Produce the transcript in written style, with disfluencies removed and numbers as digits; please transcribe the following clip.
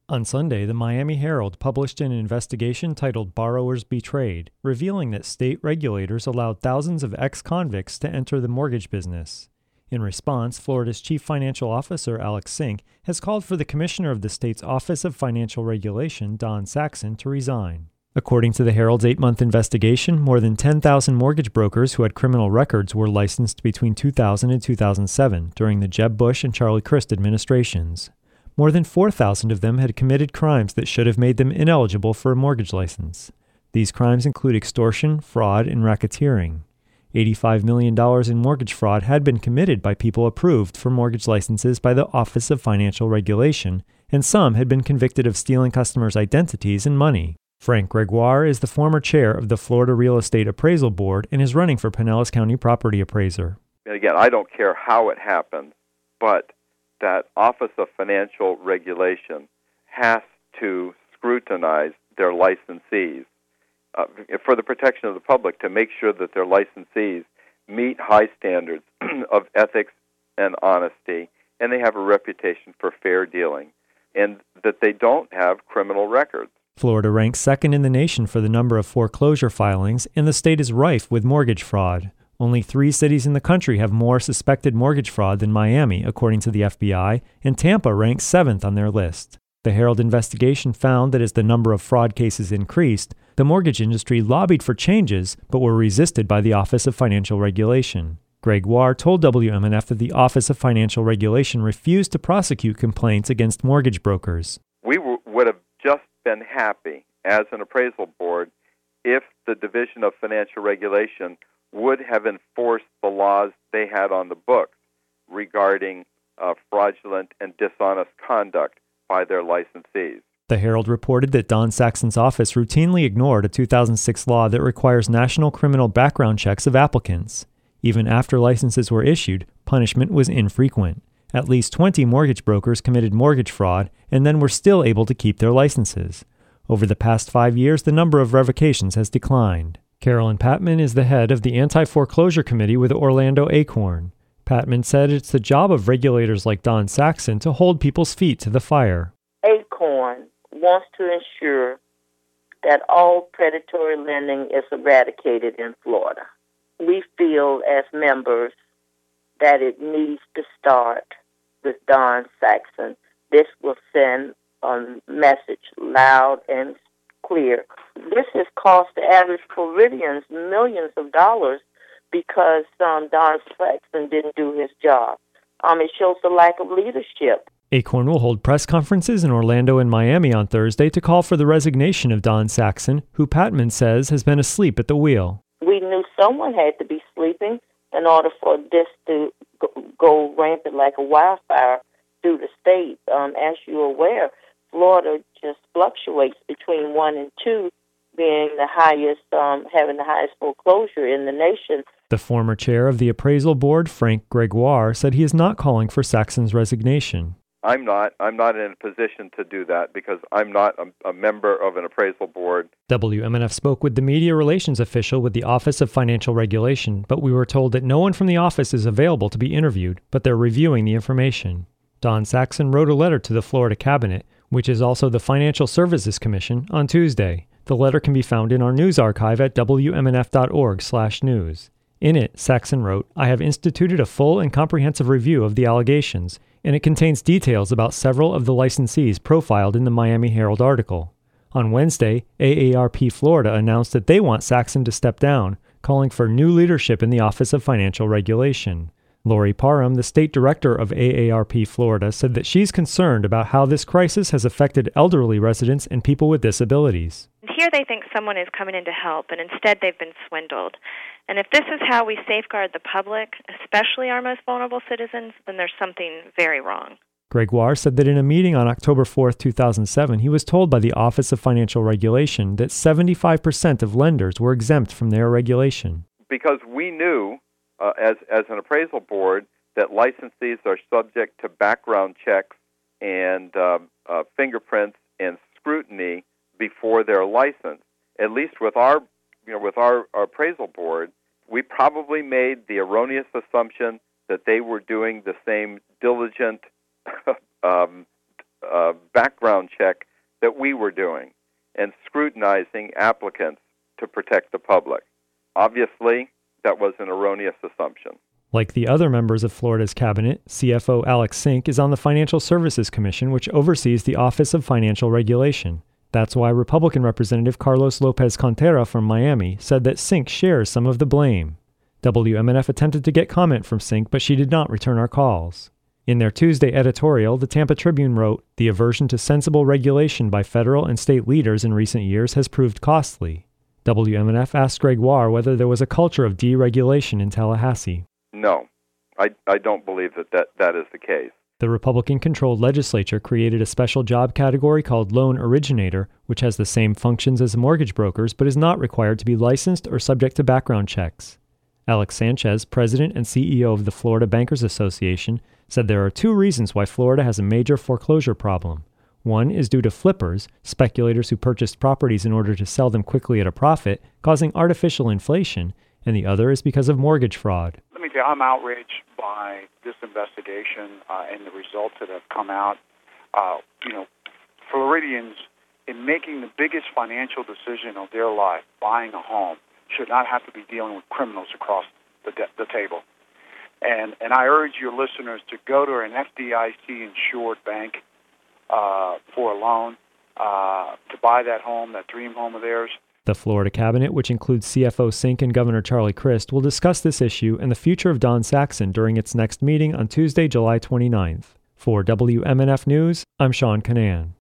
On Sunday, the Miami Herald published an investigation titled Borrowers Betrayed, revealing that state regulators allowed thousands of ex-convicts to enter the mortgage business. In response, Florida's Chief Financial Officer, Alex Sink, has called for the commissioner of the state's Office of Financial Regulation, Don Saxon, to resign. According to the Herald's 8-month investigation, more than 10,000 mortgage brokers who had criminal records were licensed between 2000 and 2007 during the Jeb Bush and Charlie Crist administrations. More than 4,000 of them had committed crimes that should have made them ineligible for a mortgage license. These crimes include extortion, fraud, and racketeering. $85 million in mortgage fraud had been committed by people approved for mortgage licenses by the Office of Financial Regulation, and some had been convicted of stealing customers' identities and money. Frank Gregoire is the former chair of the Florida Real Estate Appraisal Board and is running for Pinellas County Property Appraiser. And again, I don't care how it happened, but that Office of Financial Regulation has to scrutinize their licensees for the protection of the public, to make sure that their licensees meet high standards of ethics and honesty, and they have a reputation for fair dealing, and that they don't have criminal records. Florida ranks second in the nation for the number of foreclosure filings, and the state is rife with mortgage fraud. Only 3 cities in the country have more suspected mortgage fraud than Miami, according to the FBI, and Tampa ranks 7th on their list. The Herald investigation found that as the number of fraud cases increased, the mortgage industry lobbied for changes but were resisted by the Office of Financial Regulation. Gregoire told WMNF that the Office of Financial Regulation refused to prosecute complaints against mortgage brokers. We would have just been happy as an appraisal board if the Division of Financial Regulation would have enforced the laws they had on the books regarding fraudulent and dishonest conduct by their licensees. The Herald reported that Don Saxon's office routinely ignored a 2006 law that requires national criminal background checks of applicants. Even after licenses were issued, punishment was infrequent. At least 20 mortgage brokers committed mortgage fraud and then were still able to keep their licenses. Over the past 5 years, the number of revocations has declined. Carolyn Patman is the head of the Anti-Foreclosure Committee with Orlando Acorn. Patman said it's the job of regulators like Don Saxon to hold people's feet to the fire. Acorn wants to ensure that all predatory lending is eradicated in Florida. We feel as members that it needs to start with Don Saxon. This will send a message loud and clear. This has cost the average Floridians millions of dollars because Don Saxon didn't do his job. It shows the lack of leadership. Acorn will hold press conferences in Orlando and Miami on Thursday to call for the resignation of Don Saxon, who Patman says has been asleep at the wheel. We knew someone had to be sleeping in order for this to go rampant like a wildfire through the state. As you're aware, Florida just fluctuates between 1 and 2, being the highest, having the highest foreclosure in the nation. The former chair of the appraisal board, Frank Gregoire, said he is not calling for Saxon's resignation. I'm not in a position to do that because I'm not a member of an appraisal board. WMNF spoke with the media relations official with the Office of Financial Regulation, but we were told that no one from the office is available to be interviewed, but they're reviewing the information. Don Saxon wrote a letter to the Florida Cabinet, which is also the Financial Services Commission, on Tuesday. The letter can be found in our news archive at wmnf.org/news. In it, Saxon wrote, "I have instituted a full and comprehensive review of the allegations, and it contains details about several of the licensees profiled in the Miami Herald article." On Wednesday, AARP Florida announced that they want Saxon to step down, calling for new leadership in the Office of Financial Regulation. Lori Parham, the state director of AARP Florida, said that she's concerned about how this crisis has affected elderly residents and people with disabilities. Here they think someone is coming in to help, and instead they've been swindled. And if this is how we safeguard the public, especially our most vulnerable citizens, then there's something very wrong. Gregoire said that in a meeting on October 4, 2007, he was told by the Office of Financial Regulation that 75% of lenders were exempt from their regulation. Because we knew, as an appraisal board, that licensees are subject to background checks and fingerprints and scrutiny before they're licensed. At least with our appraisal board, we probably made the erroneous assumption that they were doing the same diligent background check that we were doing and scrutinizing applicants to protect the public. Obviously, that was an erroneous assumption. Like the other members of Florida's cabinet, CFO Alex Sink is on the Financial Services Commission, which oversees the Office of Financial Regulation. That's why Republican Representative Carlos Lopez Contera from Miami said that Sink shares some of the blame. WMNF attempted to get comment from Sink, but she did not return our calls. In their Tuesday editorial, the Tampa Tribune wrote, "The aversion to sensible regulation by federal and state leaders in recent years has proved costly." WMNF asked Greg Warr whether there was a culture of deregulation in Tallahassee. No, I don't believe that is the case. The Republican-controlled legislature created a special job category called loan originator, which has the same functions as mortgage brokers but is not required to be licensed or subject to background checks. Alex Sanchez, president and CEO of the Florida Bankers Association, said there are two reasons why Florida has a major foreclosure problem. One is due to flippers, speculators who purchased properties in order to sell them quickly at a profit, causing artificial inflation, and the other is because of mortgage fraud. Let me tell you, I'm outraged by this investigation and the results that have come out. Floridians, in making the biggest financial decision of their life, buying a home, should not have to be dealing with criminals across the table. And I urge your listeners to go to an FDIC-insured bank for a loan to buy that home, that dream home of theirs. The Florida cabinet, which includes CFO Sink and Governor Charlie Crist, will discuss this issue and the future of Don Saxon during its next meeting on Tuesday, July 29th. For WMNF News, I'm Sean Canan.